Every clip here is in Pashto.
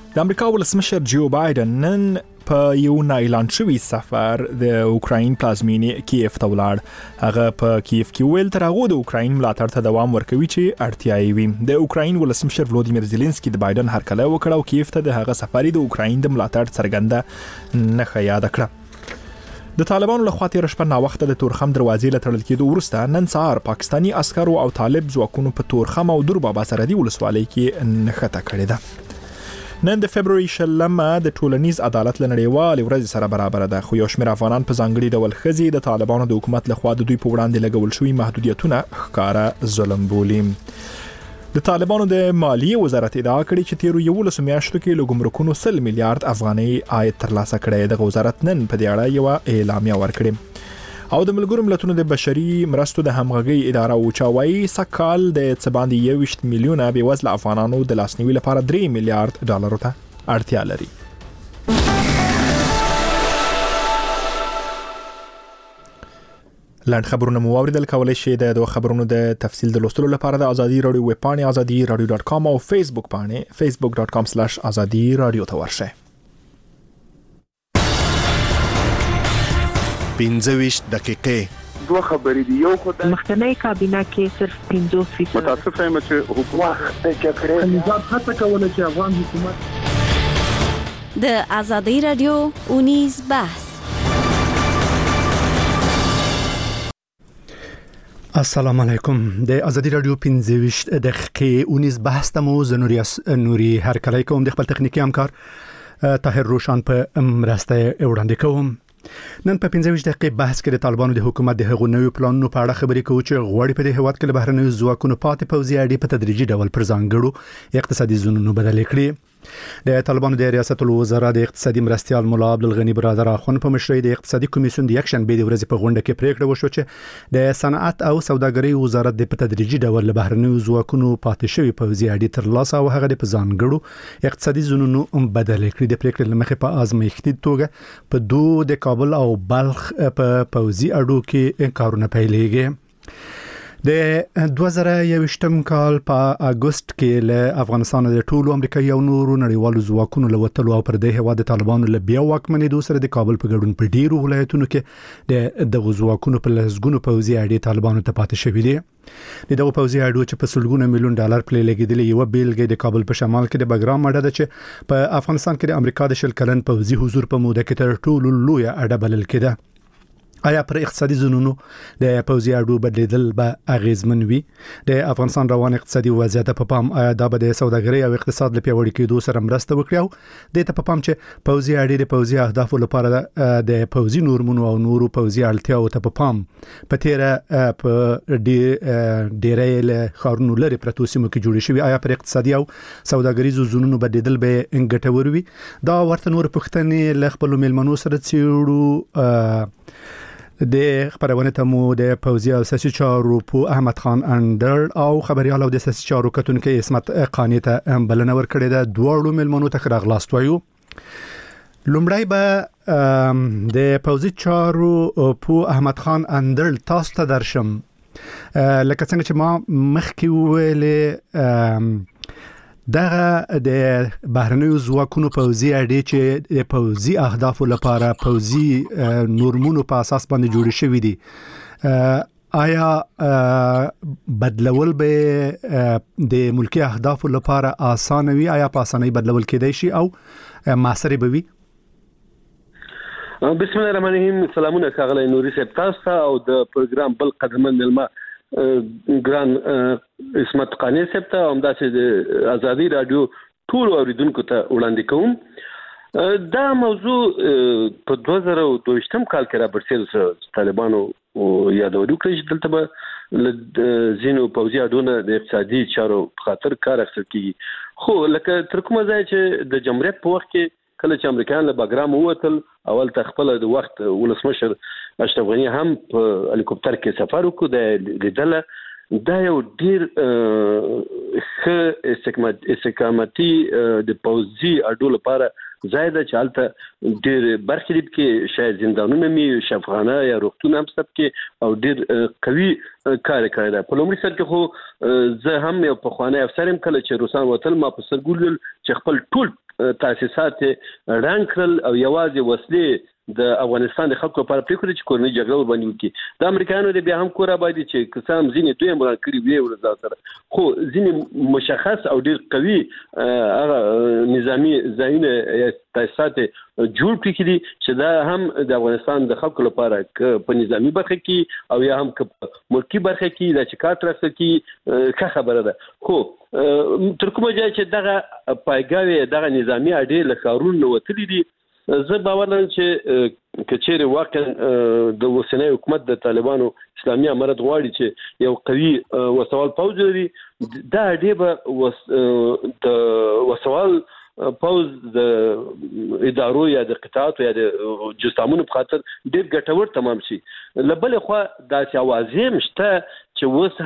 د امریکا ولسمشر جو بایدن نن په یو اعلان شوی سفر د اوکراین پلازمینې کیف ته ولاړ. هغه په کیف کې ویل تر هغه د اوکراین ملاتړ ته دوام ورکوي چې اړتیا یې وي. د اوکراین ولسمشر ولودیمیر زيلنسکي د بایدن هرکلی وکړ او کیف ته د هغه سفر د اوکراین د ملاتړ څرګنده نښه یاد کړه. د طالبانو لخوا تیر شپه نا وخت د تورخم دروازې له تړل کېدو وروسته نن سهار پاکستانی عسکرو او طالب ځواکونو په تورخم او دربابا سرحدي ولسوالۍ کې نښته کړې ده. نن د فبرवरी 20 د ټولنیز عدالت لنړیوال ورځ سره برابر ده، خو یو شمېر افغانان په ځانګړي ډول ښځې د طالبانو د حکومت لخوا د دوی په وړاندې لګول شوي محدودیتونه ښکاره ظلم بولي. د طالبانو د مالیې وزارت ادعا کړې چې تیرو 11 میاشتو کې له ګمرکونو 100 میلیارډ افغانۍ عاید ترلاسه کړی. د وزارت نن په دې اړه یو اعلامیه ورکړه. او د ملګرو ملتونو د بشري مرستو د همغږي اداره اوچاوي سکهال د څباندې 21 میلیونه بېوزله افغانانو د لاسنیوي لپاره 3 میلیارډ ډالر ته اړتیا لري. لاند خبرونه مو اوریدل، کولای شئ د دوه خبرونو د تفصیل د لوستلو لپاره د ازادي رادیو ویب پاڼې azadiradio.com او فیسبوک پاڼې facebook.com/azadi radio ته ورشئ. 15 دقیقې دوه خبرې دي. یو خو د مخکنی کابینه کې صرف 50% متاسف یم چې حکومت د جګړې نظام هڅه کوله چې افغان حکومت د ازادي رادیو اونیز بحث. السلام علیکم. د ازادي رادیو 15 دقیقې اونیز بحث ته مو نوري هرکلی کوم. د خپل تخنیکی همکار طاهر روشان په مرسته وړاندې کوم. نن په 15 دقیقې بحث کې د طالبانو د حکومت د هغو نوي پلانونو په اړه خبرې کوو چې غواړي په دې هیواد کې له بهرنیو ځواکونو پاتې پوځي اډې په تدریجي ډول پر ځانګړو اقتصادي زونونو بدل کړي. د طالبانو د ریاست الوزرا د اقتصادي مرستيال مولا عبدالغنی برادر اخوند په مشرۍ د اقتصادي کمیسیون د یکشن به د ورځې په غونډه کې پریکړه وشو چې د صنعت او سوداګرۍ وزارت د په تدریجي ډول له بهرنیو ځواکونو پاتې شوی پوځي اډې ترلاسه او هغه د په ځانګړو اقتصادي زونونو بدل کړي. د پریکړې لمخې په ازمایښتي توګه په دوه د کابل او بلخ په پوځي اډو کې کارونه پیلېږي. د 2021 کال په اگست کې له افغانستان د ټولو امریکایي او نورو نړیوالو ځواکونو له وتلو او پر دې هوا د طالبانو له بیا واکمنېدو سره د کابل په ګډون په ډیرو ولایتونو کې د ځواکونو په لسګونو پوځي اډې طالبانو ته پاتې شوې دي. د دغه پوځي اډو چې په سلګونه میلیون ډالر پلي لګیدلې یو بیلګه د کابل په شمال کې د بګرام اډه ده چې په افغانستان کې د امریکا د 10 کلن پوځي حضور په موده کې تر ټولو لوی اډه بلل کېده. آیا پر اقتصادي زونونو د پوځي اډو بدلیدل به اغیزمن وي؟ د افغانستان روان اقتصادي وضعیت په پام آیا دا به د سوداګرۍ او اقتصاد لپاره پیاوړي کېدو سره مرسته وکړي او د ته په پام چې پوځي اډې د پوځي اهدافو لپاره د پوځي نورمونو او نورو پوځي اړتیاو ته په پام په تیره په ډیرې له خارونو لري پرتو سیمو کې جوړې شوی. آیا پر اقتصادي او سوداګریزو زونونو بدلیدل به ګټور وي؟ دا ورته نور پوښتنې له خپل میلمنو سره څېړو. د خبرونه ته مو د پوځي او سیاسي چارو په احمد خان اندر او خبريال او د سیاسي چارو کتونکو اسمت قانی ته بلنه ورکړې ده. دوه میلمنو ته راغلاست وایو. لومړی به د پوځي چارو په احمد خان اندر تاسو ته درشم. لکه څنګه چې ما مخکې ویلې دغه د بهرنیو ځواکونو پوځي اډې چې د پوځي اهدافو لپاره پوځي نورمونو په اساس باندې جوړې شوې دي، آیا بدلول به د ملکی اهدافو لپاره آسان وي؟ آیا په اسانۍ بدلول کېدای شي او موثر به وي؟ بسم الله الرحمن الرحیم. سلامونه ښاغلی نوري صاحب تاسو ته او د پروګرام بل قدرمن ملما ګران اسمت قانی صاحب ته همداسې د ازادي رادیو ټول اوریدونکو ته وړاندې کوم. دا موضوع په 2022 کال کې را برسېد طالبانو یادولو کړی چې دلته به زینو پوځي اډونه د اقتصادي چارو په خاطر کار اخیستل کیږي. خو لکه تر کومه ځای چې د جمهوریت په وخت کې کله چې امریکایان له بګرام ووتل اول ته خپل د وخت ولسمشر اشرف غنی هم په هلیکوپټر کې سفر وکړ. د لیدله دا یو ډیر ښه استقامتي د پوځي اډو لپاره ځای ده چې هلته ډیر برخې دي کې شاید زندانونه مي شفاخانه یا روغتون هم سب کې او ډیر قوي کار کوي. په لومړي سر کې خو زه هم یو پخوانی افسر یم، کله چې روسان وتل ما په سترګو لیدل چې خپل ټول تاسیسات رنګ کړل او یوازې وسلې د افغانستان د خلکو لپاره پریکړه چې کورنۍ جګړه باندې وکړي. د امریکایانو د بیا هم کور آبادي چې قسم ځینې دوی مران کړی وی ورځ سره خو ځینې مشخص او ډیر قوي نظامی ځایونه تاسیسات جوړ کړي چې دا هم د افغانستان د خلکو لپاره په نظامی برخه کې او یا هم په ملکی برخه کې د چکار ترسره کې ښه خبره ده. خو تر کومه ځای چې دغه پایګاوي دغه نظامی اړې له کارونو وتلي دي زه باور لرم چې کچېره واقعا د اوسنۍ حکومت د طالبانو اسلامي امارت غواړي چې یو قوي وسوال پوځ لري دا ډېر د وسوال پوز د ادارو یا د قطاعاتو یا د جسامونو په خاطر ډېر ګټور تمام شي. لبل خو دا چې اوازې مشته چې وس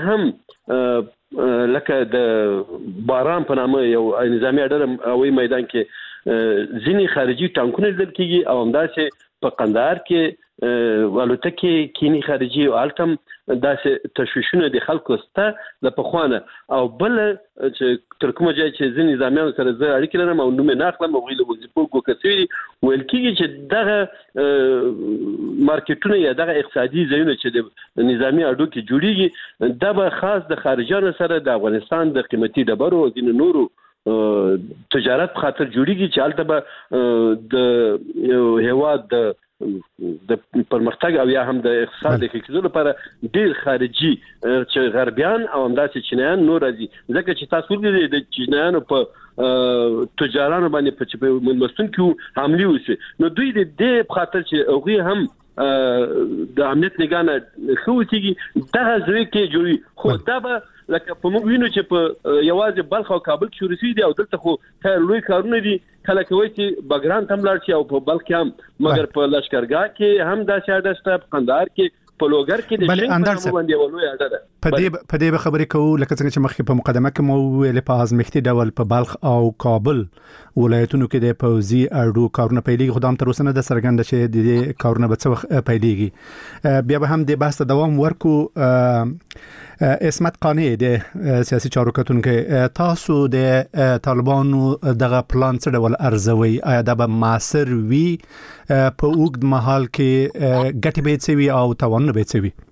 هم لکه د باران په نامه یو نظامی اډر اوی میدان کې ځینی خارجي ټانکونه لیدل کیږي او همداسې په قندهار کې والوتکې کینی خارجي او التم داسې تشویشونه د خلکو سته د پخوانه او بل چې تر کومه ځای چې ځینې نظامیان سره زه اړیکې لرم او نوم نه اخلم او غوښتل وظیفو ګوکسوي ویل کیږي چې دغه مارکیټونه یا دغه اقتصادي ځایونه چې د نظامی اډو کې جوړیږي دا به خاص د خارجانو سره د افغانستان د قیمتي ډبرو او د نورو تجارت په خاطر جوړیږي چې البته به د هیواد د پرمختګ او یا هم د اقتصاد د کېدو لپاره ډیر خارجي چې غربیان او همداسې چینایان نور راځي ځکه چې تاسو ولې د چینایانو په تجارانو باندې په ملمستون کې حمله وشي نو دوی د دې په خاطر چې هغه هم د امنیت نگانه خوتيږي دغه ځای کې جوړي خو دا به لکه په موږ وینو چې په یوازې بلخ او کابل کې شروع دي او دلته خو خیر لوی کارونه دي کله کوي چې بګران تم لاړ شي او په بلخ کې هم مګر په لشکرګاه کې هم دا شاده ست په قندهار کې په لوګر کې د شین په باندې ولوي اړه ده په دې خبرې کوو لکه څنګه چې مخکې په مقدمه کې مو ویل په ازمختي ډول په بلخ او کابل ولایتونو کې د پوزي اړو کارونه پیلېږي خدام تر اوسه نه د سرګند چې د دې کارونه به څه وخت پیلېږي بیا به هم د بحث دوام ورکو اسمت قانی د سیاسي چارو کتونکو تاسو د طالبانو دغه پلان څه ډول ارزوي آیا دا به ماسر وي په اوږد مهال کې ګټه به څه وي او توان به څه وي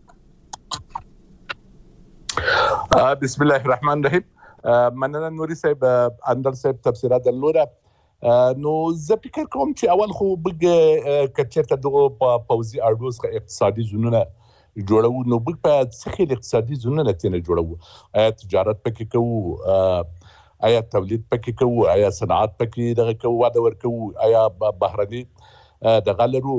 بسم الله الرحمن الرحیم مننه نوري صاحب اندر صاحب تفسیرات دلوره نو زه فکر کوم چې اول خو بګ کچته دغه پوزي اړوس اقتصادي زونونه جوړو نو بګ په څخه اقتصادي زونونه تنه جوړو آیا تجارت پکې کوو آیا تولید پکې کوو آیا صنعت پکې دغه کوو واده ورکوو آیا بهرني د غلرو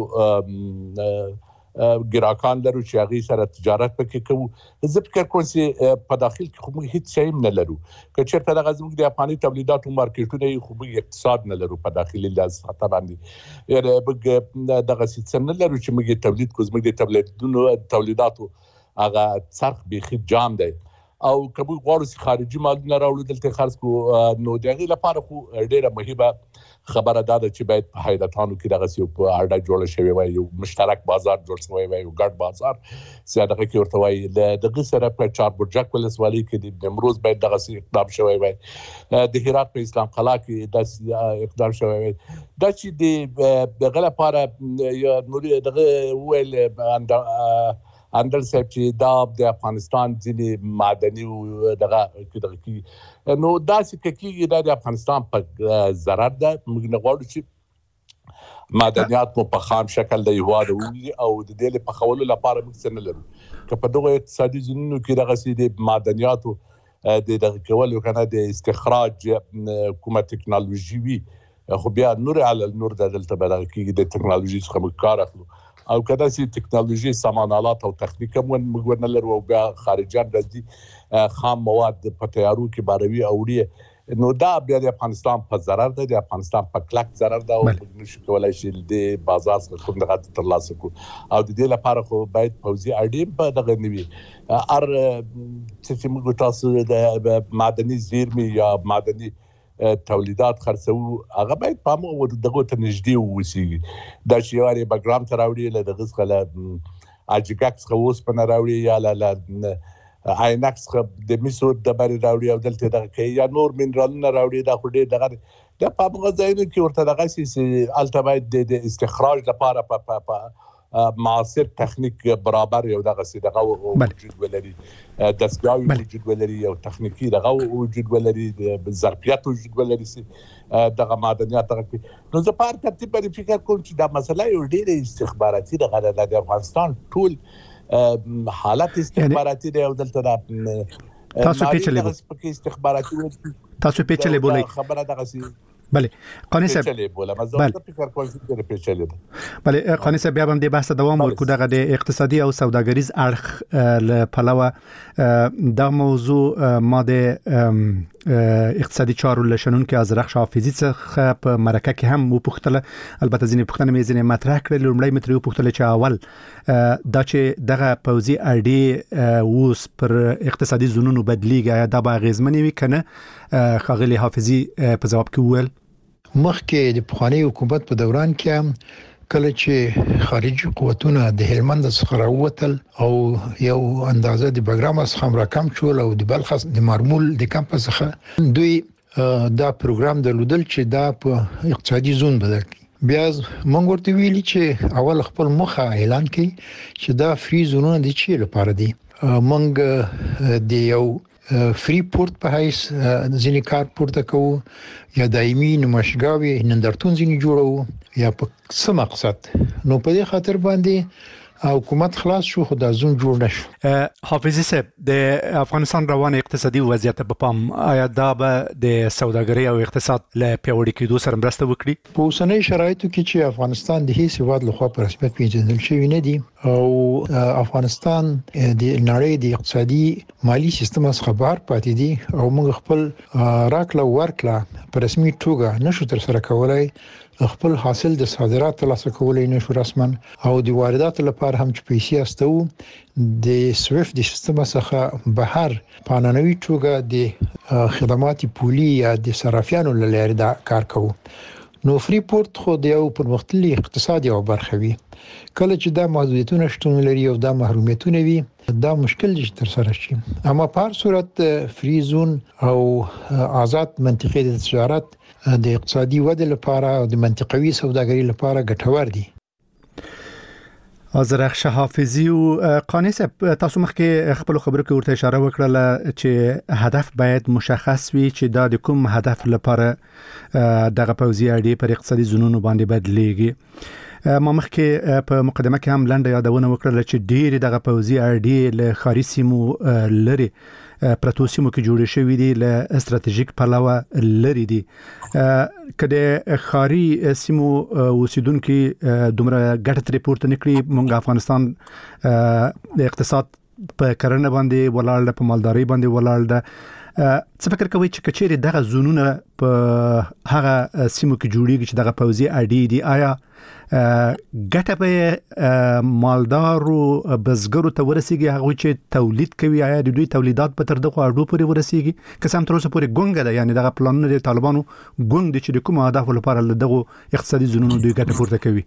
ګراکان لرو چې هغه سره تجارت پکې کوو زه فکر کوم چې په داخل کې خو موږ هیڅ شی نه لرو که چېرته د غزمو د افغاني تولیداتو مارکیټونه خو موږ اقتصاد نه لرو په داخلي لحاظ خطر باندې یعنی موږ دغه څه نه لرو چې موږ تولید کوو موږ تولیداتو هغه څرخ بيخي جام دی او کبو غواړو خارجي مالونه راوړو دلته خرڅ کو نو دغه لپاره خو ډیره مهمه خبره ده چې باید په حیرتانو کې دغه یو په اړه جوړ شوی وي یو مشترک بازار جوړ شوی وي یو ګډ بازار سیاده کې ورته وي دغه سره په چار برجک ولسوالۍ کې د نمروز باید دغه اقدام شوی وي د هرات په اسلام قلعه کې د اقدام شوی وي دا چې دغه لپاره نوري دغه ویل اندر صاحب چې دا د افغانستان ځینې معدني دغه کې نو دا چې کېږي د افغانستان په ضرر ده موږ نه غواړو چې معدنیات په خام شکل د هواد او د دې په خولو لپاره موږ څه نه لرو که په دغه اقتصادي زونونو کې دغه سي د معدنیاتو د دغه کولو کنه د استخراج کومه ټکنالوژي وي خو بیا نور علی نور دلته بدل کېږي د ټکنالوژي څخه موږ کار اخلو او کدا سي ټکنالوژي سامانالات او تخنیک موږ نه لرو او بیا خارجيان راځي خام مواد په تیارو کې باروي اوړي نو دا بیا د افغانستان په ضرر ده د افغانستان په کلک ضرر ده او موږ نشو کولای شو د بازار څخه کوم دغه ترلاسه کو او د دې لپاره خو باید پوزي اړین په دغه نوي ار چې موږ تاسو د معدني زیرمې یا معدني تولیدات خرڅو هغه باید په موږ دغه ته نږدې وسی دا چې یاري بګرام ته راوړي له دغه څخه اجګاکس خو اوس په راوړي یا له آینکس د میسو د بری راوړي او دلته دغه کې یا نور منرالونه راوړي دا خو ډېر دغه د پامغه ځایونو کې ورته دغه سي الټبایت د استخراج لپاره په معاصر تخنیک برابر یو دغه سي دغه وجود ولري دستګاوي وجود ولري او تخنیکی دغه وجود ولري د ظرفیت وجود ولري سي دغه معدنیات دغه نو زه په ترتیب باندې فکر کوم چې دا مسله یو ډېر استخباراتي دغه د افغانستان ټول حالت استخباراتي دی او دلته دا تاسو پیچلې بولئ خبره دغه سي بله قانی صاحب بله قانی صاحب بیا هم د بحث دوام ورکو دغه د اقتصادي او سوداګریز اړخ له پلوه دا موضوع ما د اقتصادي چارو لشنون کې از رخ حافظي څخه په مرکه کې هم وپوښتله البته ځینې پوښتنې مې ځینې مطرح کړل لومړی متری وپوښتل چې اول دا چې دغه پوځي اړې اوس پر اقتصادي زونونو بدلیږي دا به اغیزمنې وي کنه ښاغلي حافظي په ځواب کې وویل مخکې د پخوانی حکومت په دوران کې کله چې خارجي قوتونه د هلمند څخه راووتل او یو اندازه د بګرام څخه راکم شول او د بلخ د مارمول د کمپ څخه دوی دا پروګرام درلودل چې دا په اقتصادي زون بدل کړي بیا موږ ورته ویلي چې اول خپل مخه اعلان کړي چې دا فری زونونه د چی لپاره دي موږ د یو فری پورت په هیڅ ځینې کار پورته کوو یا دایمي نمایشګاوي نندرتون ځینې جوړو یا په څه مقصد نو په دې خاطر باندې حکومت خلاص شو خو د ازون جوړ نشو حافظي صاحب د افغانستان روان اقتصادي وضعیت په پام آیا دا به د سوداګرۍ او اقتصاد له پیوړی کېدو سره مرسته وکړي په اوسنۍ شرایطو کې چې افغانستان د هیڅ هیواد لخوا په رسمیت پیژندل شوی نه دی او افغانستان د نړۍ د اقتصادي مالی سیستم څخه بهر پاتې دي او موږ خپل راکړه ورکړه په رسمي توګه نشو تر سره کولای خپل حاصل د صادرات ترلاسه کولای نشو رسما او د واردات لپاره هم چې پیسې استو د سويفت د سیستم څخه بهر پانانوي توګه د خدمات پولي یا د صرافیانو لپاره دا کار کوو نو فری پورت خو د یو پرمختللي اقتصادي او برخه وي کله چې دا محدودیتونه شتون لري او دا محرومیتونه وي دا مشکل دي تر سره شي اما په هر صورت فری زون او آزاد منطقې د تجارت د اقتصادي ودې لپاره او د منطقوي سوداګرۍ لپاره ګټور دي ازرخ حافظي او قانی صاحب تاسو مخکې خپل خبرو کې ورته اشاره وکړه چې هدف باید مشخص وي چې دا د کوم هدف لپاره دغه پوځي اړې پر اقتصادي زونونو باندې بدلیږي ما مخکې په مقدمه کې هم لنډه یادونه وکړه چې ډېر دغه پوځي اړې له خارجي سیمو لري پرتو سیمو کې جوړې شوې دي له استراتیژیک پلوه لري دي کله خاري سیمو اوسیدونکو دومره ګټه ریپورت نکړي مونږ افغانستان د اقتصاد په کرنه باندې ولاړ په مالداري باندې ولاړ ده څه فکر کوي چې کچېری دغه زونونه په هغه سیمو کې جوړیږي چې دغه پوځي اړې دي آیا ګټه به مالدارو بزګرو ته ورسیږي هغه چې تولید کوي آیا د دوی تولیدات په تر دغه اړو پورې ورسیږي که سم تر اوسه پورې ګونګه ده یعنی دغه پلانونه د طالبانو ګونګ دي چې د کوم اهداف لپاره دغه اقتصادي زونونو دوی ګټه پورته کوي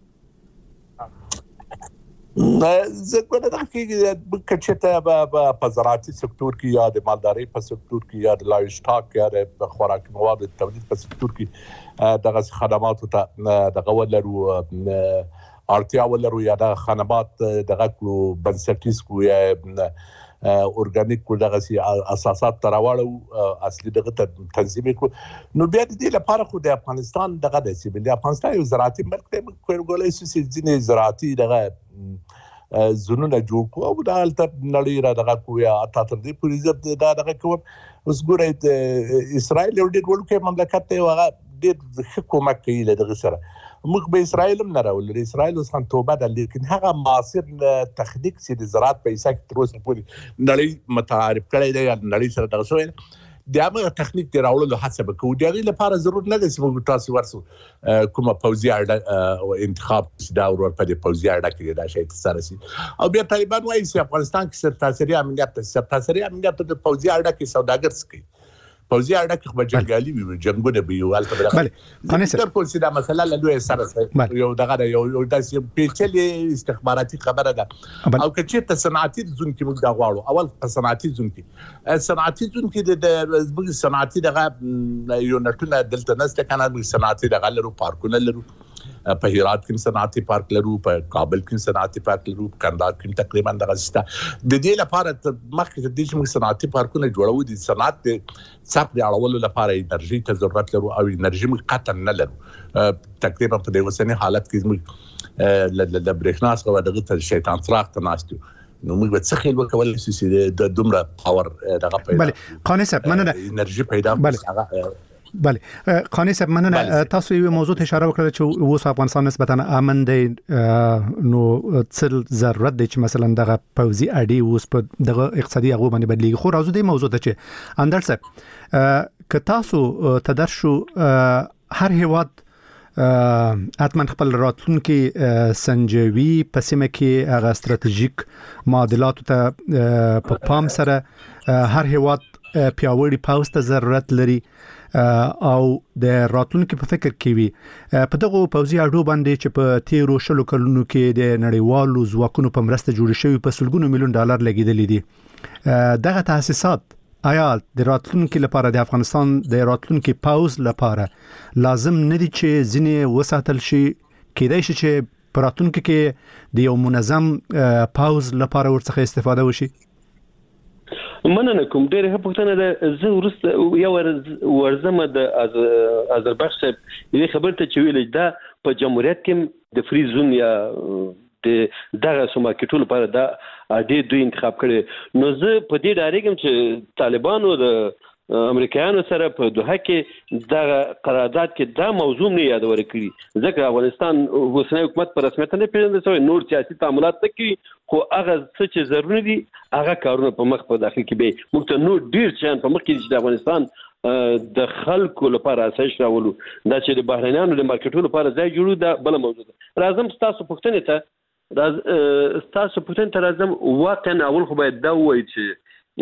زه کومه دا کې چې په زراعتي سکتور کې یا د مالداري په سکتور کې یا د لایشتاک یا د خوراکي مواد تولید په سکتور کې دغه خدماتو ته دغه ولرو اړتیا ولرو یا د خدمات دغه بنسټیز کو یا اورګانیک کو دغه سي اساسات تراوړو اصلي دغه تنظیم کو نو بیا د دې لپاره خو د افغانستان دغه د سی بل افغانستان یو زراعتي ملک دی کوړګولای سي ځینې زراعتي دغه زونونه جوړ کو او د الته نړۍ را دغه کو یا تر دې پوری عزت دا دغه کوم اوس ګورئ اسرائیل یو ډېر ورکه مملکت دی هغه ډېر حکومت کوي دغه سره موږ به اسرائیل هم نه راول اسرائیل اوس هم توبه ده لیکن هغه معاصر تخنیک چې د زراعت په حساب کې تر اوسه پورې نړۍ متعارف کړی دی نړۍ سره دغه شوی د هغه تخنیک دی راوړلو هڅه وکړو د هغې لپاره ضرورت نه دی چې موږ تاسو ورسو کومه پوځي اړه او انتخاب دا ور په دې پوځي اړه کې دا شی سره سي او بیا طالبان وایي چې افغانستان کې سرتاسري امنیت د پوځي اړه کې سوداګر سکي پوزي اړه کې خو جنگالي وي جنگونه به یو حالت بل خانه صاحب تر کوم چې دا مسله له لوی سره یو دغه یو داسې پیچلې استخباراتي خبره ده او چې ته صنعتي زون کې موږ دا غواړو اول په صنعتي زون کې د صنعتي دغه یو نټونه دلته نسته کنه موږ صنعتي دغه لرو پارکونه لرو په هرات کې صنعتي پارک لرو په کابل کې صنعتي پارک لرو کندهار کې تقریبا دغه ستا د دې لپاره مخکې د دې چې صنعتي پارکونه جوړو دي صنعت څاپ دی اړولو لپاره انرژي ته ضرورت لرو او انرژي موږ قطعا نه لرو تقریبا په دې وسنی حالت کې موږ د برېښنا څخه دغه ته شیطان څراغ ته ناستو نو موږ به څه خیل وکول چې د دومره پاور دغه پیدا بله قانع صاحب مننه انرژي پیدا بله قانع صاحب مننه تاسو یو موضوع ته اشاره وکړه چې اوس افغانستان نسبتا امن دی نو څه ضرورت دی چې مثلا دغه پوزي اړي اوس په دغه اقتصادي هغه باندې بدلیږي خو راځو د موضوع ته چې اندر صاحب که تاسو تدرشو هر هیواد اتمن خپل راتلونکي سنجوي په سیمه کې هغه ستراتیژیک معادلات ته په پام سره هر هیواد پیاوړي پاوز ته ضرورت لري او د راتلونکو په فکر کې وي په دغه پوزي اډو باندې چې په 13 شلو کلونو کې د نړیوالو ځواکونو په مرسته جوړ شوی په سلګونو میلیون ډالر لګیدل دي دغه تاسیسات آیا د راتلونکو لپاره د افغانستان د راتلونکو پاوز لپاره لازم نه دي چې ځینې وساتل شي کېدای شي چې په راتلونکو کې د یو منظم پاوز لپاره ورڅخه استفاده وشي مننه کوم ډېر ښه پوښتنه ده زه ورسته یو ورزمه د آذربایجان صاحب دې خبرته چې ویل دا په جمهوریت کې د فری زون یا د دغه سوماکټول لپاره دا ډېر دوی انتخاب کړي نو زه په دې ډارېږم چې طالبانو د امریکایانو سره په دوحه کې دا قرارداد کې دا موضوع نه یادول کړي ځکه افغانستان اوسنی حکومت په رسمیت نه پیژندل شوی نور سیاسي تعاملات نه کوي خو هغه څه چې ضروري دي هغه کارونه په مخ په داخل کې به موږ ته نور ډیر شان په مخ کې چې د افغانستان د خلکو لپاره اساس راولو دا چې د بهرنیانو د مارکیټونو لپاره ځای جوړو دا بل موضوع ده راځم تاسو پوښتنه ته راځم واقعا اول خو باید دا وایي چې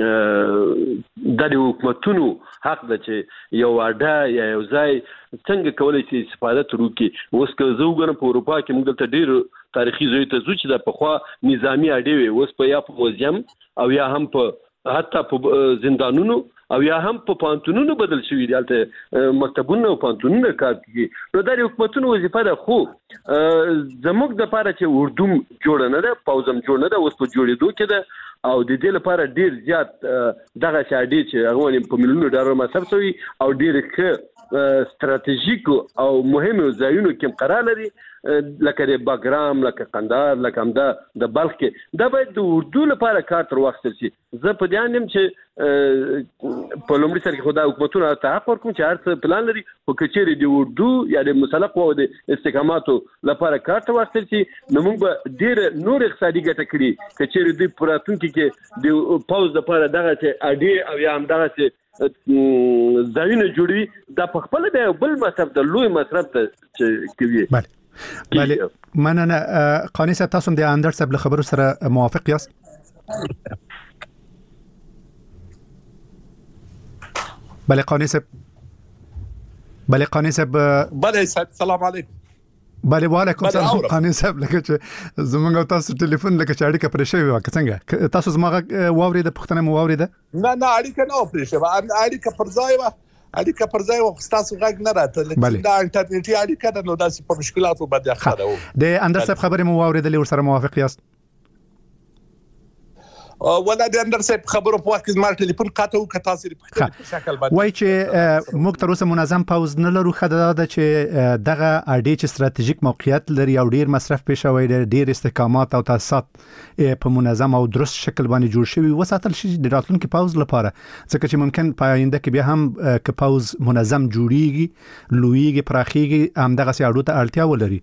د حکومتونو حق ده چې یو اډه یا یو ځای څنګه کولای شي استفاده وکړي اوس که زه وګورم په اروپا کې موږ ته ډېر تاریخي ځای ته ځو چې د پخوا نظامی اډې وي اوس په یا په موزیم او یا هم په حتی په زندانونو او یا هم په پانتونونو بدل شوي دي البته مکتبونه او پانتونونه کار کوي نو د حکومتونو وظیفه ده خو زموږ د لپاره چې اردو جوړ نه ده پاوزم جوړ نه ده اوس په جوړېدو کې ده او د دې لپاره ډیر زیات دغه شاډي چې هغه په میلیونونو ډالر مصرف شوی او ډیر ښه ستراتیژیک او مهم ځایونو کې قرار لري لکه د باګرام لکه قندهار لکه همدا د بلخ کې دا باید د اردو لپاره کار تر واخیستل شي زه په دې اندم چې په لومړي سر کې خدای حکومتونه ته حق ورکوم چې هر څه پلان لري خو کچېرې د اردو یا د مسلق او د استحکاماتو لپاره کار ته واخیستل شي نو موږ به ډیر نور اقتصادي ګټه کړي کچېرې د پراتونکو کې د پاوز لپاره دغه چې اډي او یا هم دغه چې ځایونه جوړي دا په خپل د بل مصرف د لوی مصرف ته کوي بله مننه قانع صاحب تاسو د اندر صاحب له خبرو سره موافق یاست بله قانع صاحب بله سلام علیکم بله وعلیکم السلام قانع صاحب لکه چې زمونږ تاسو ټلیفون لکه چې اړیکه پرې شوی و څنګه تاسو زموږ واورید پښتنه مو واورید نه اړیکه نه پرې شوی اړیکه پر ځای و اړیکه پر ځای و تاسو غږ نه راته لکه دا انټرنیټي اړیکه نو داسې په مشکلاتو باندې اخته و د اندر صاحب خبرې مو واوریدلې ور سره موافق یاست ولا د اندر صاحب خبرو په وخت کې زما ټلیفون قاطع و کتا سره په شکل باندې وای چې موږ تر اوسه منظم پاوز نه لرو خدای دا چې دغه اډي چې ستراتیژیک موقعیت لري او ډیر مصرف پېښوي ډیر استحکامات او تاسیسات په منظم او درست شکل باندې جوړ شوی وساتل شي د راتلونکو پاوز لپاره ځکه چې ممکن په آینده کې بیا هم ک پاوز منظم جوړیږي لویږي پراخیږي هم دغه سي اډو ته اړتیا ولري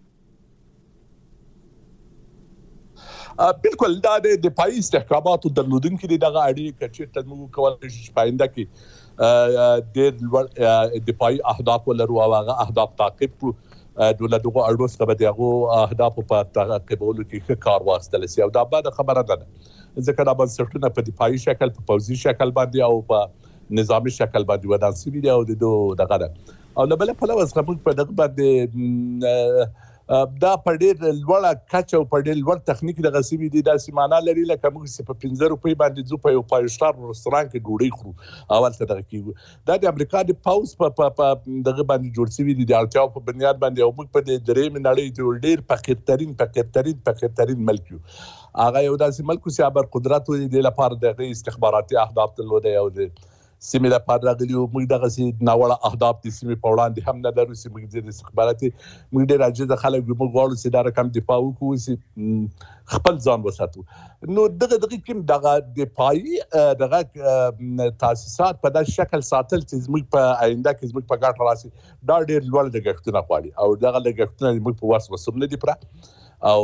بالکل دا د دفاعي استحکاماتو درلودونکو دي دغه اړیکې چې تاسو کولای شئ پاینده کې د دفاعي اهداف ولرو او هغه اهداف تعقیب کړو دغه اړو سره دغه اهداف په تعقیبولو کې کار واخیستل شي او دا به خبره ده ځکه دا بنسټونه په دفاعي شکل په پوځي شکل باندې او په نظامی شکل باندې ودان سوي دي او د دغه او نه بل په لوس کوم په دغه باندې دا په ډېر لوړه کچه او په ډېر لوړ تخنیک د غسیبي دي د سیمانه لري لکه موږ په 15 روپۍ باندې ځو په یو 5 سټار رستورانت کې ډوډۍ خورو اول څه دغه کیږي دا د امریکا د پاوز په دغه باندې جوړ شوی دي د اړتیاو په بنیاد باندې او موږ په درې منړۍ ډېر فقیرترین ملک یو هغه یو داسې ملک چې ابر قدرت وي د لپاره د استخباراتي اهداف درلوده او د سیمه د پاره راغلی او موږ دغه سي ناوړه اهداف د سیمه په وړاندې هم نه لرو چې موږ د استخباراتي موږ ډېر عاجز خلک موږ غواړو چې دا رقم دفاع وکړو چې خپل ځان وساتو نو دغه کوم دغه دفاعي دغه تاسیسات په داسې شکل ساتل چې موږ په آینده کې موږ په ګټه راسي دا ډېر لوړ لګښتونه غواړي او دغه لګښتونه موږ په واس وسوم نه دي پر او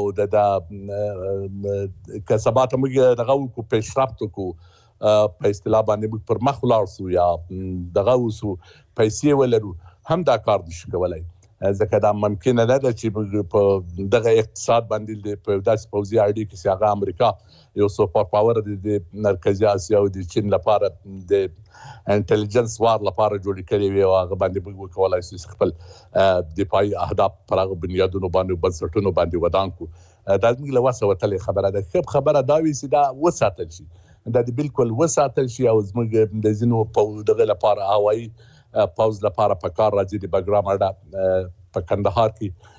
د کسبات موږ دغه کو پیشرفت کو په اصطلاح باندې موږ پر مخ ولاړ سو یا دغه وسو پیسې ولرو هم دا کار نشو کولای ځکه دا ممکن نه ده چې موږ په دغه اقتصاد باندې په داسې پوځي اړیکې کې هغه امریکا یو سوپر پاور د مرکزی اسیا او د چین لپاره د انټيليجنس وار لپاره جوړ کړی وي او هغه باندې موږ کولای شو خپل دفاعي اهداف پر هغه بنیادونو باندې بنسټونو باندې ودان کو دا موږ له واسه وتلې خبره ده خبره دا وي چې دا وساتل شي دا بالکل وساتل شي او زموږ د زینو په دغه لپاره هوایي پاوز لپاره په کار راځي د بګرام اډه په کندهار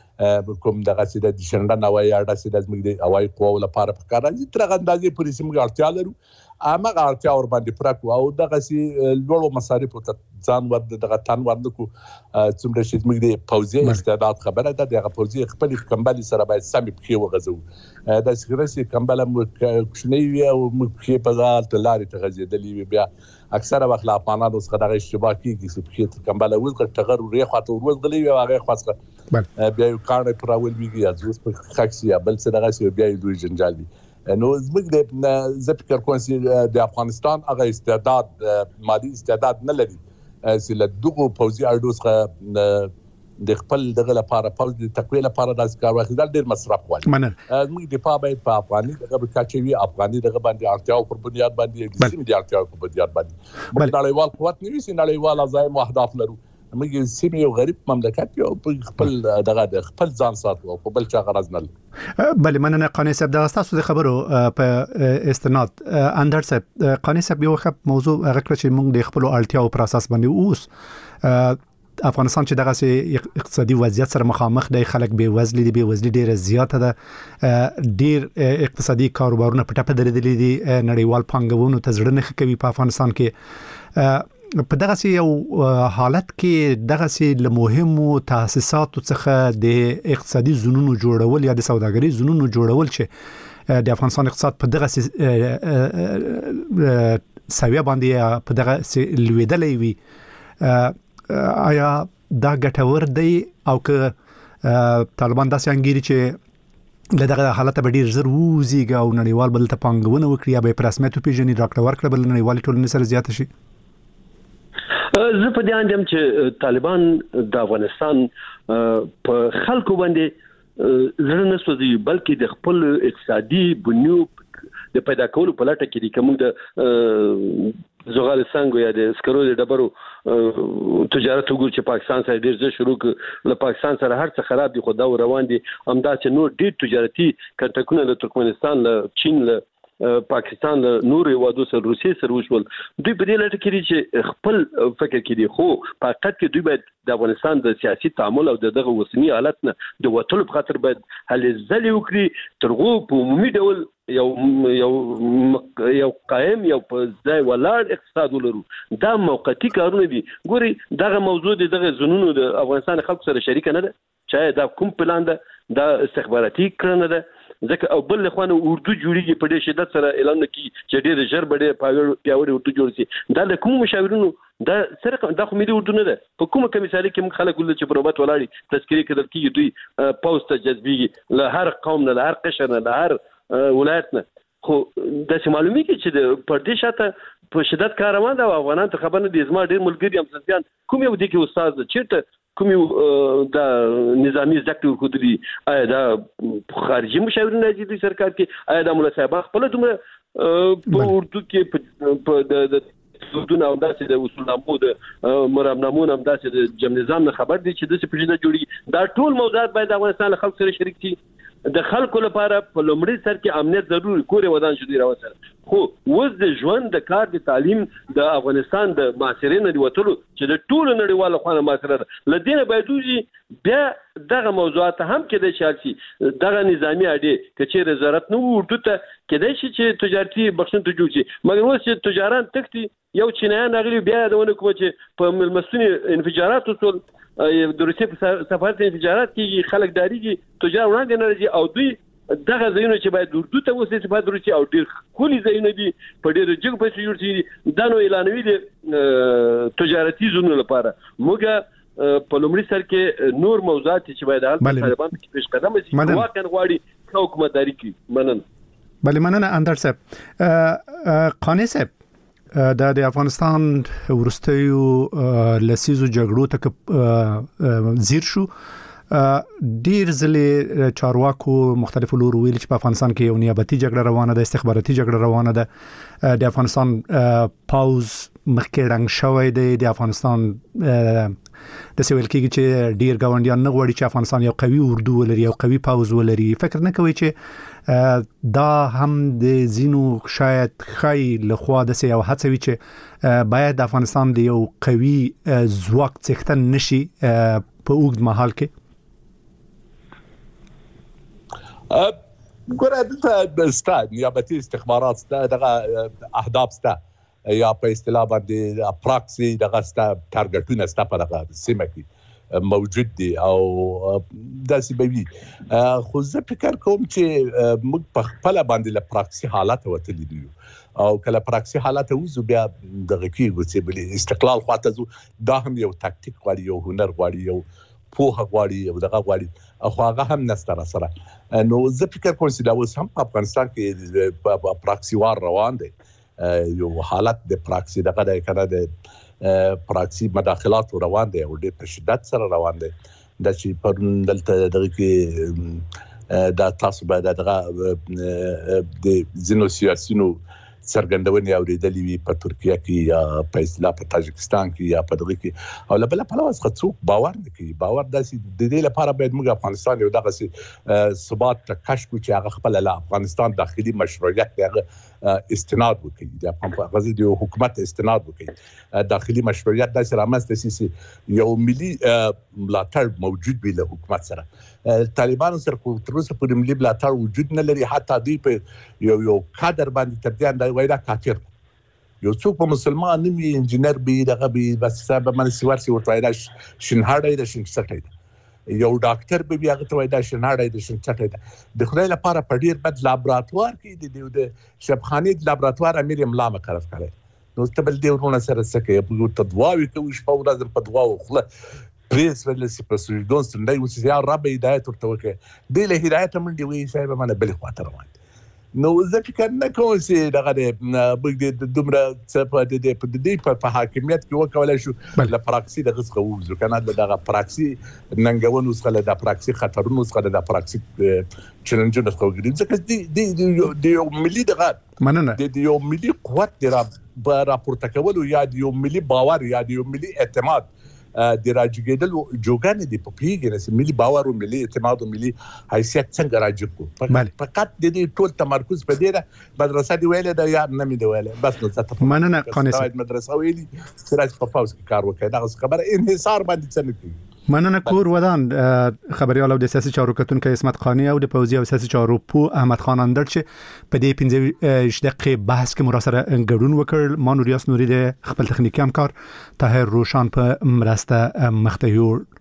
کې کوم دغه چې د شنډه هوایي اډه چې د زموږ د هوایي قواو لپاره په کار راځي تر غندازي پولیس موږ اړتیا لرو امغه اړتیا ور باندې پرکو او دغه سي لوړو مصارف ته ځان ورد دغه تن ورد کو څومره چې موږ د پوځي استعداد خبره ده دغه پوځي خپل کمبالي سره باید سم په وغزو د سګرسي کمباله کوښنی وي او موږ په ځال ته لاري ته غزیدلی وي بیا اکثره وخت لا پانادو څخه دغه اشتباه کیږي چې په کمباله وزګ ټغر ورې خاطر ورغلی وي هغه خاصه بیا یو کار پر اول ویږي یا ځوس په خاصي یا بل څه دغه سی بیا دوی جنجال دي نو زموږ د فکر کوم چې د افغانستان هغه استعداد مادي استعداد نه لري چې له دغه پوځي اړو څخه د خپل دغه لپاره پوز د تقویل لپاره د کار واخیدل ډیر مصرف غواړي موږ دفاع باید په افغاني دغه کاچوي افغاني دغه باندې اړتیاو پر بنیاد باندې د سیمې د اړتیاو په بنیاد باندې موږ نړیوال قوت نه وي نړیوال عزایم او اهداف لرو موږ سیمه یو غریب مملکت یو خپل دغه خپل ځان ساتو او بل چا غرض نه بله مننه قانی صاحب د تاسو د خبرو په استناد اندر صاحب قانی صاحب یو موضوع هغه چې موږ د خپل اړتیاو پر اساس باندې اوس افغانستان چې دغه سي اقتصادي وضعیت سره مخامخ دی خلک به وزلي ډیره زیاته ده ډیر اقتصادي کاروبارونه په ټاپه درېدلي دي نړیوال پانګونو ته ځړنه کوي په افغانستان کې په دغه سي یو حالت کې دغه سي له مهمو تاسیساتو څخه د اقتصادي زونونو جوړول یا د سوداګرۍ زونونو جوړول چې د افغانستان اقتصاد په دغه سي سویه باندې په دغه سي لویدلې وي آیا دا ګټور دی او که طالبان داسې انګیري چې دغه حالت به ډیر زر وزيږي او نړیوال بل ته پانګونه وکړي یا به رسمیت پیژني راکړه ورکړه بل نړیوال ټولنې سره زیات شي زه په دې اندم چې طالبان د افغانستان په خلکو باندې زړه نه سوځي بلکې د خپل اقتصادي بنیاد د پیدا کولو په لټه کې دي کوم د زغال څنګه یا د سکرو د ډبرو تجارت وګور چې پاکستان سره ډیر ځای شروع ک له پاکستان سره هر څه خراب دي خو دا روان دي همدا چې نور ډیر تجارتي کنټکونه له ترکمنستان له چین له پاکستان له نور هیوادو سره روسي سره وشول دوی په دې لټه کې دي چې خپل فکر کې دي خو په حقیقت کې دوی باید د افغانستان د سیاسي تعامل او دغه وسنی حالت نه د وټل په خاطر باید هلې ځلې وکړي ترغو په عمومي ډول یو قائم یو په ځای ولاړ اقتصاد ولرو دا موقتی کارونه دي ګوري دغه موضوع دغه زونونو د افغانستان خلکو سره شریک نه ده چې دا کوم پلان ده دا استخباراتي کړنه ده ځکه او بل خوانه اردو جوړیږي په دې شدت سره اعلان کوي چې ډېر ژر بډې پیاوړي اردو جوړ شي دا د کوم مشاورینو دا سره دا خو ملي اردو نه ده په کومه کمیساري کې موږ خلک ول چې پروبات ولاړي تذکری کړل کیږي دوی پوسټ جذبيږي له هر قوم نه له هر قشر نه له هر ولایت نه خو د معلومي کې چې د پردیش شاته په شدت کار روان ده افغانان ته خبر نه دي زما ډېر ملګری هم سنتيان کوم یو دي کې استاد چیرته کوم یو د نظامی زکتور خودري آیا دا خارجي مشاورین راځي د سرکار کې آیا د مولا صاحب خپل دومره په اردو کې په د دونه او داسې د اصولنامو د مرامنامو هم داسې د جمع نظام نه خبر دي چې د څه پېژنه جوړي دا ټول موضوعات باید د افغانستان له خلکو سره شریک شي د خلکو لپاره په لومړي سر کې امنیت ضروري کورې ودان شو دی راوسره خو وز د ژوند د کار د تعلیم د افغانستان د معاصرین دی وټلو چې د ټولو نړیوالو خانه معاصره لدینه باید بیا دغه موضوعات هم کې د شالسي دغه نظامی اړې کچې وزارت نو ورته کېدای شي چې تجارتي بخښنه ته جوړ شي مګر اوس چې تجاران تختی یو چینایان غلي بیا دونه کوم چې په ملمسونی انفجارات وصول د روسیې په سفارت انفجارات کې خلک داریږي تجار وړاندې نه راځي او دوی دغه ځایونه چې باید اردو ته وسې سفارت روسي او ډیر کلی ځایونه دي په ډیر جګ پیسې جوړ شي دا نو اعلانوي دي تجارتي زونو لپاره موږ په لومړي سر کې نور موضوعات چې باید د طالبان کې پیش قدم شي واقعا غواړي حکومتداري کوي بله مننه اندر صاحب قانی صاحب د افغانستان ورستیو لسیزو جګړو ته زیر شو ډیر ځلې چارواکو مختلفو لورو ویل چې په افغانستان کې یو نیابتي جګړه روانه ده استخباراتي جګړه روانه ده د افغانستان پاوز مخکې رنګ شوی دی د افغانستان د سویل کې چې ډیر گاونډیان نه غواړي چې افغانستان یو قوي اردو ولري یو قوي پاوز ولري فکر نه کوي چې دا هم د زینو شاید خای لخوا د سیاو هڅوي چې باید د افغانستان د یو قوي ځواک څښتن نشي په اوږد مهال کې ګوره دلته ستا نیابتي استخبارات ستا دغه اهداف ستا یا په اصطلاح باندې پراکسي دغه ستا ټارګټونه ستا په دغه سیمه کې موجود دي او داسې به وي خو زه فکر کوم چې موږ په خپل باندې له پراکسي حالات وتلی دي او کله پراکسي حالات وزو بیا دغه کې چې بل استقلال خواته زو دا هم یو تاکتیک غواړي یو هنر غواړي یو پوهه غواړي یو دغه غواړي خو هغه هم نستر سره نو زه فکر کوم چې دا اوس هم په افغانستان کې پراکسي وار روان دي یو حالت د پراکسي دغه د کنه د پراکسي مداخلات روان دي او د شدت سره روان دي د چې پر دلته دغه کې دا تاسو به دغه د زینو سیاسيونو څرګندونې اوریدلې وي په ترکیه کې یا په اصطلاح په تاجکستان کې یا په دغه کې او بل په لوس خڅوک باور نه کوي باور داسې د دې لپاره باید موږ افغانستان یو دغه ثبات ته کشف چې هغه خپل له افغانستان داخلي مشروعیت هغه استناد وکړي د افغان غزي د حکومت استناد وکړي داخلي مشروعیت داسې رامنځته شي یو ملي ملاتړ موجود وي له حکومت سره طالبانو سره تر اوسه پورې ملي ملاتړ وجود نه لري حتی دوی په یو کادر باندې تبدیل دی وایي دا کافر یو څوک په مسلمان نیمه انجینر به دغه به بس حساب باندې سوارسي ورته دا شنهاړی د شنسټی یو ډاکټر به بیا غته وای دا شنهاړی د شنسټی د خدای لپاره په ډیر بد لابراتوار کې د شبخانی لابراتوار امیر املا مقرر کړي نو ستبل دی ورونه سره سکه په تدواوي کوي شپه ورځ په دواو خله پریس ولسی په سجدون ستندای وسی یا رب هدایت ورته وکړي د له هدایت منډي وی صاحب باندې بل خاطر وای نو زه فکر نه کوم چې دغه د دومره څه په دې په حاکمیت کې وکولای شو ل پراکسي د غوښ غوځو کنه دغه پراکسي ننګونو سره د پراکسي خطرونو سره د پراکسي چیلنجونو سره وګورئ ځکه د یو ملي دغه مننه د یو ملي قوت د راپورته کولو یا د یو ملي باور یا د یو ملي اعتماد د راجګیدل جوګان دي په پیګنه سي ملي باور او ملي اعتماد او ملي حیثیت څنګه راجګو فقط د دې ټول تمرکز په دې ده مدرسه دی ویله دا یا نه می دی ویله بس نو څه مننه قانص مدرسه ویلي سره په پاوز کې کار وکړي دا خبره انحصار باندې څه نه کوي مننه کور ودان خبريال او د سیاسي چارو کتونکو اسمت قانی او د پوزي او سیاسي چارو پو احمد خان اندر چې په دې 15 دقیقې بحث کې مراسله ګډون وکړ مانوریاس نوري د خپل تخنیکی همکار طاهر روشان په مرسته مختیور